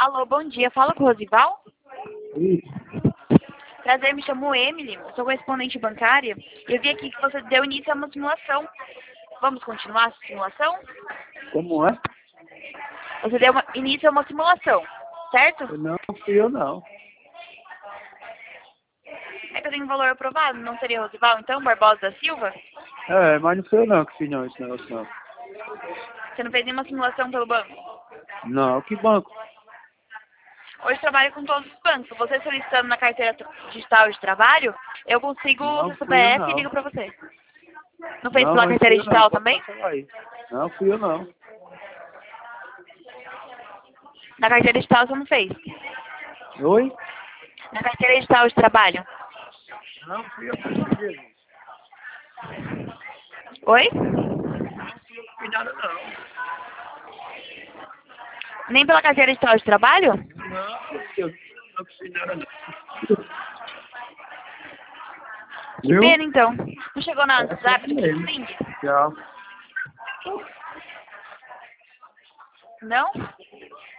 Alô, bom dia. Fala com o Rosival? Isso. Prazer, me chamo Emily. Eu sou correspondente bancária. Eu vi aqui que você deu início a uma simulação. Vamos continuar a simulação? Como é? Você deu início a uma simulação, certo? Não fui eu, não. É que eu tenho um valor aprovado. Não seria Rosival, então? Barbosa da Silva? Mas não fui eu, não, que fiz não, esse negócio, não. Você não fez nenhuma simulação pelo banco? Não, que banco? Hoje trabalho com todos os bancos. Você solicitando na carteira digital de trabalho, eu consigo o Não seu fui eu, CPF e não. ligo pra você. Não fez Não, pela mas carteira fui eu, não. digital Pode também? passar aí. Não, fui eu, não. Na carteira digital você não fez? Oi? Na carteira digital de trabalho? Não, fui eu que fiz. Oi? Não fui eu que fiz nada, não. Nem pela carteira digital de trabalho? Eu não fiz nada, não. Que Viu? pena, então. Não chegou nada no É só WhatsApp do mesmo. Kissling? Tchau. Não?